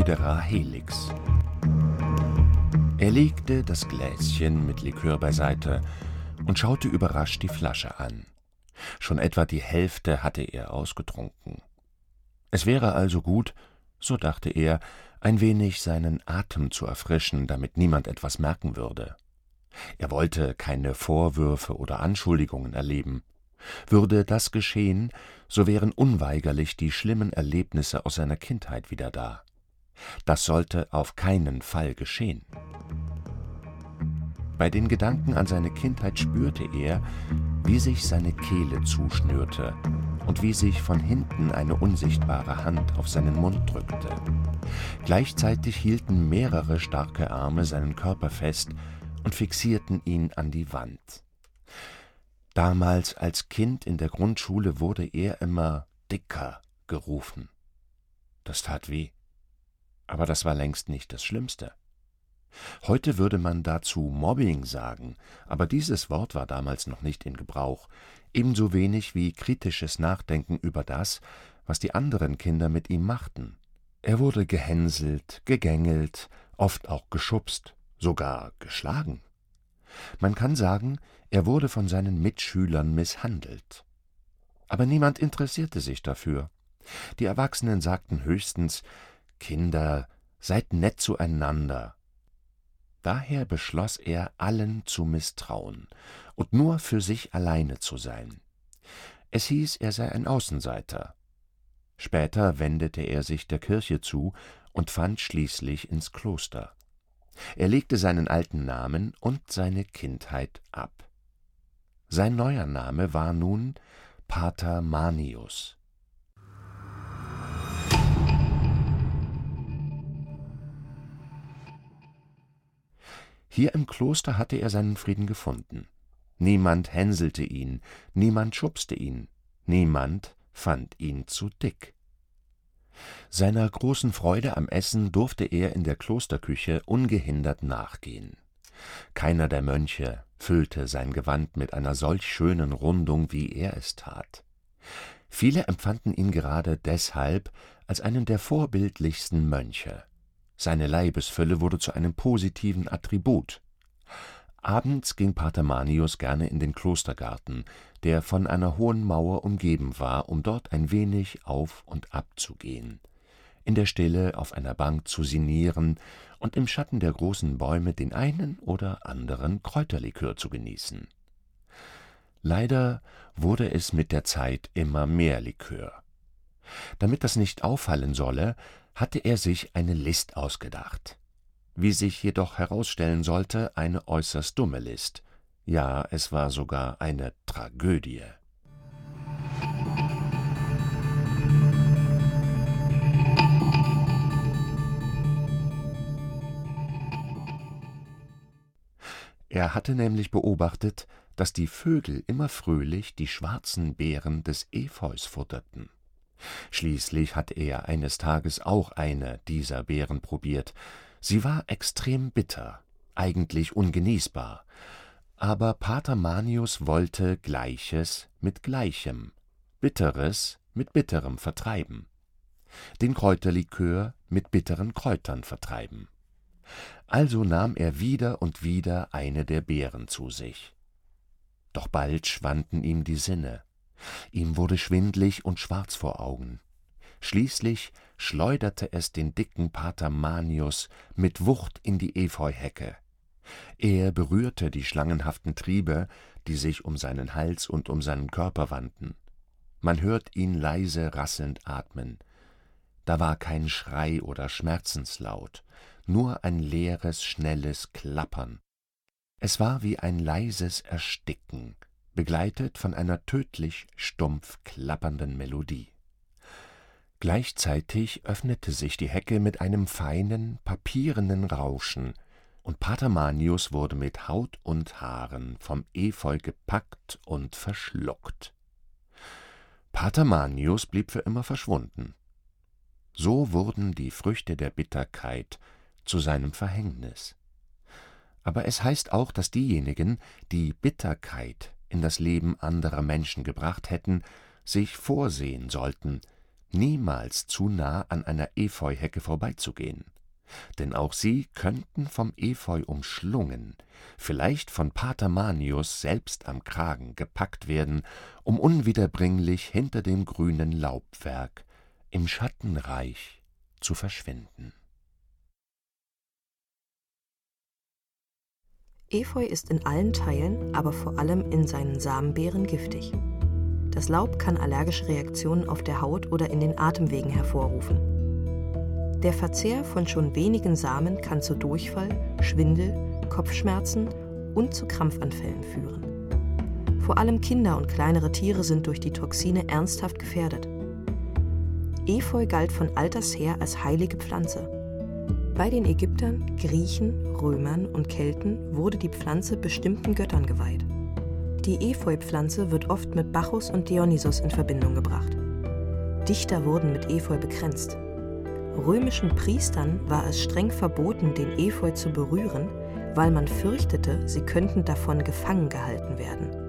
Lepidera helix. Er legte das Gläschen mit Likör beiseite und schaute überrascht die Flasche an. Schon etwa die Hälfte hatte er ausgetrunken. Es wäre also gut, so dachte er, ein wenig seinen Atem zu erfrischen, damit niemand etwas merken würde. Er wollte keine Vorwürfe oder Anschuldigungen erleben. Würde das geschehen, so wären unweigerlich die schlimmen Erlebnisse aus seiner Kindheit wieder da. Das sollte auf keinen Fall geschehen. Bei den Gedanken an seine Kindheit spürte er, wie sich seine Kehle zuschnürte und wie sich von hinten eine unsichtbare Hand auf seinen Mund drückte. Gleichzeitig hielten mehrere starke Arme seinen Körper fest und fixierten ihn an die Wand. Damals als Kind in der Grundschule wurde er immer »Dicker« gerufen. Das tat weh. Aber das war längst nicht das Schlimmste. Heute würde man dazu Mobbing sagen, aber dieses Wort war damals noch nicht in Gebrauch, ebenso wenig wie kritisches Nachdenken über das, was die anderen Kinder mit ihm machten. Er wurde gehänselt, gegängelt, oft auch geschubst, sogar geschlagen. Man kann sagen, er wurde von seinen Mitschülern misshandelt. Aber niemand interessierte sich dafür. Die Erwachsenen sagten höchstens: »Kinder, seid nett zueinander.« Daher beschloss er, allen zu misstrauen und nur für sich alleine zu sein. Es hieß, er sei ein Außenseiter. Später wendete er sich der Kirche zu und fand schließlich ins Kloster. Er legte seinen alten Namen und seine Kindheit ab. Sein neuer Name war nun Pater Manius. Hier im Kloster hatte er seinen Frieden gefunden. Niemand hänselte ihn, niemand schubste ihn, niemand fand ihn zu dick. Seiner großen Freude am Essen durfte er in der Klosterküche ungehindert nachgehen. Keiner der Mönche füllte sein Gewand mit einer solch schönen Rundung, wie er es tat. Viele empfanden ihn gerade deshalb als einen der vorbildlichsten Mönche. Seine Leibesfülle wurde zu einem positiven Attribut. Abends ging Pater Manius gerne in den Klostergarten, der von einer hohen Mauer umgeben war, um dort ein wenig auf und ab zu gehen, in der Stille auf einer Bank zu sinnieren und im Schatten der großen Bäume den einen oder anderen Kräuterlikör zu genießen. Leider wurde es mit der Zeit immer mehr Likör. Damit das nicht auffallen solle, hatte er sich eine List ausgedacht. Wie sich jedoch herausstellen sollte, eine äußerst dumme List. Ja, es war sogar eine Tragödie. Er hatte nämlich beobachtet, dass die Vögel immer fröhlich die schwarzen Beeren des Epheus futterten. Schließlich hatte er eines Tages auch eine dieser Beeren probiert. Sie war extrem bitter, eigentlich ungenießbar. Aber Pater Manius wollte Gleiches mit Gleichem, Bitteres mit Bitterem vertreiben, den Kräuterlikör mit bitteren Kräutern vertreiben. Also nahm er wieder und wieder eine der Beeren zu sich. Doch bald schwanden ihm die Sinne. Ihm wurde schwindlig und schwarz vor Augen. Schließlich schleuderte es den dicken Pater Manius mit Wucht in die Efeuhecke. Er berührte die schlangenhaften Triebe, die sich um seinen Hals und um seinen Körper wanden. Man hört ihn leise rasselnd atmen. Da war kein Schrei oder Schmerzenslaut, nur ein leeres, schnelles Klappern. Es war wie ein leises Ersticken, begleitet von einer tödlich stumpf klappernden Melodie. Gleichzeitig öffnete sich die Hecke mit einem feinen, papierenen Rauschen, und Pater Manius wurde mit Haut und Haaren vom Efeu gepackt und verschluckt. Pater Manius blieb für immer verschwunden. So wurden die Früchte der Bitterkeit zu seinem Verhängnis. Aber es heißt auch, dass diejenigen, die Bitterkeit in das Leben anderer Menschen gebracht hätten, sich vorsehen sollten, niemals zu nah an einer Efeuhecke vorbeizugehen. Denn auch sie könnten vom Efeu umschlungen, vielleicht von Pater Manius selbst am Kragen gepackt werden, um unwiederbringlich hinter dem grünen Laubwerk im Schattenreich zu verschwinden. Efeu ist in allen Teilen, aber vor allem in seinen Samenbeeren giftig. Das Laub kann allergische Reaktionen auf der Haut oder in den Atemwegen hervorrufen. Der Verzehr von schon wenigen Samen kann zu Durchfall, Schwindel, Kopfschmerzen und zu Krampfanfällen führen. Vor allem Kinder und kleinere Tiere sind durch die Toxine ernsthaft gefährdet. Efeu galt von alters her als heilige Pflanze. Bei den Ägyptern, Griechen, Römern und Kelten wurde die Pflanze bestimmten Göttern geweiht. Die Efeu-Pflanze wird oft mit Bacchus und Dionysos in Verbindung gebracht. Dichter wurden mit Efeu bekränzt. Römischen Priestern war es streng verboten, den Efeu zu berühren, weil man fürchtete, sie könnten davon gefangen gehalten werden.